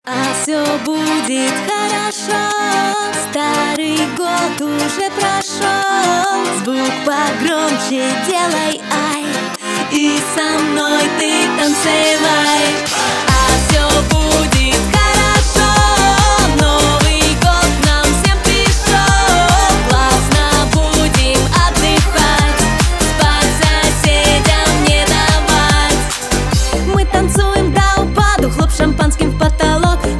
А все будет хорошо, старый год уже прошел. Звук погромче делай, ай, и со мной ты танцевай. А все будет хорошо, Новый год нам всем пришел. Классно будем отдыхать, спать соседям не давать. Мы танцуем до упаду, хлоп шампанским в потолок.